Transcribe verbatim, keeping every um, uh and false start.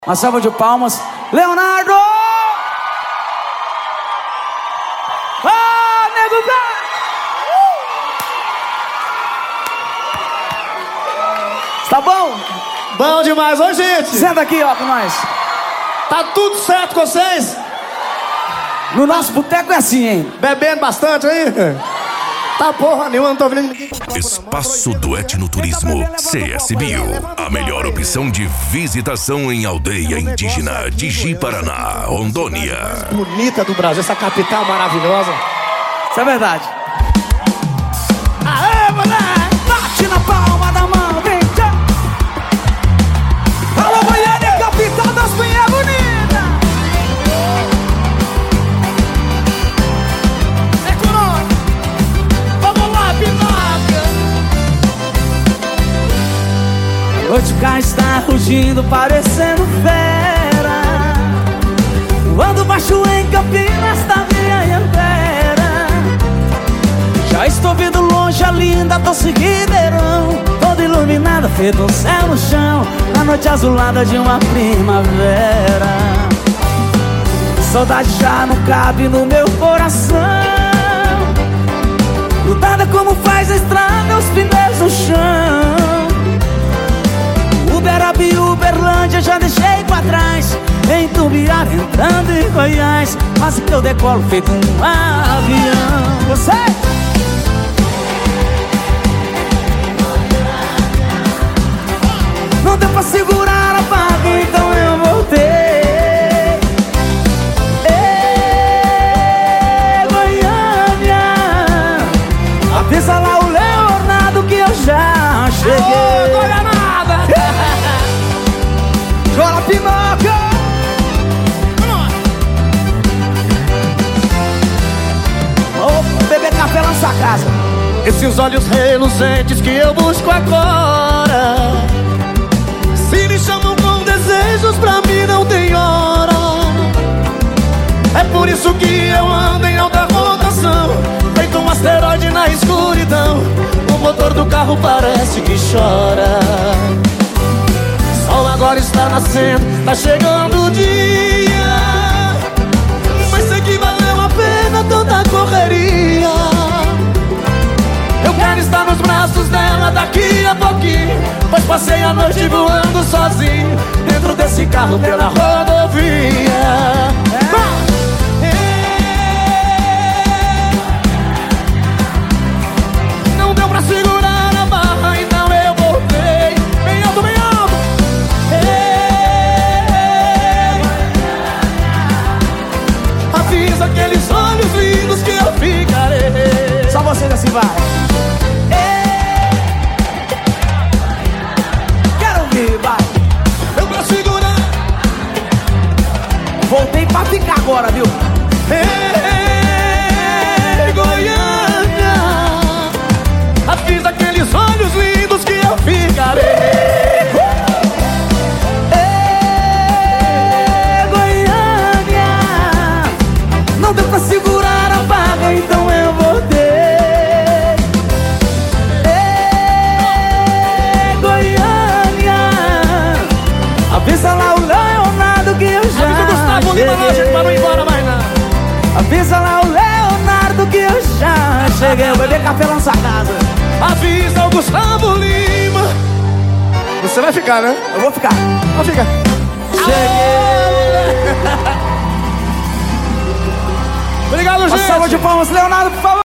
Uma salva de palmas, Leonardo! Ah, nego velho! Tá bom? Bom demais, ô gente! Senta aqui, ó, com nós. Tá tudo certo com vocês? No nosso boteco é assim, hein? Bebendo bastante aí? Tá porra nenhuma, não tô vendo ninguém. Espaço do Etnoturismo C S Bio, a melhor opção de visitação em aldeia indígena de Ji-Paraná, Rondônia. Bonita do Brasil, essa capital maravilhosa. Isso é verdade. Aê, moleque! Bate na palma da mão, vem cá. Alô, Goiânia, capital das Penhas Bonitas. É com nós! Vamos lá, Pinóquio! A noite cá está rugindo, parecendo fera. Voando baixo em Campinas da minha antera. Já estou vendo longe a linda doce Ribeirão, toda iluminada, feito um céu no chão, na noite azulada de uma primavera. Saudade já não cabe no meu coração, grudada como faz a estrada, os pneus no chão. Uberaba e Uberlândia já deixei pra trás, em Tumbiara entrando em Goiás, mas que eu decolo feito um avião. Você? Não deu pra segurar a barra, então eu voltei. Ê, Goiânia, avisa lá o Leonardo que eu já cheguei. Ô, Goianada! Chora, Pinóquio! Vou beber café na sua casa. Esses olhos reluzentes que eu busco agora, se me chamam com desejos, pra mim não tem hora. É por isso que eu ando em alta rotação, feito um asteroide na escuridão. O motor do carro parece que chora. O sol agora está nascendo, tá chegando o dia, mas sei que valeu a pena tanta correria. Eu quero estar nos braços dela daqui a pouquinho, pois passei a noite voando sozinho dentro desse carro pela rodovia. Não deu pra segurar a barra, então eu voltei. Bem alto, bem alto. Avisa aqueles olhos lindos que eu ficarei. Só vocês assim vai. Eu pra segurar. Voltei pra ficar agora, viu? Ei, Goiânia, avisa aqueles olhos lindos que eu ficarei. Ei, Goiânia, não deu pra segurar a barra, então eu voltei. Ei, Goiânia, avisa lá o Leonardo que eu já Avisa o Gustavo Lima lá, gente, pra não ir embora mais não. Avisa lá o Leonardo que eu já cheguei. Eu beber café lá na sua casa. Avisa o Gustavo Lima. Você vai ficar, né? Eu vou ficar. Vou ficar. Cheguei. Obrigado, Uma gente. salva de palmas, Leonardo, por favor.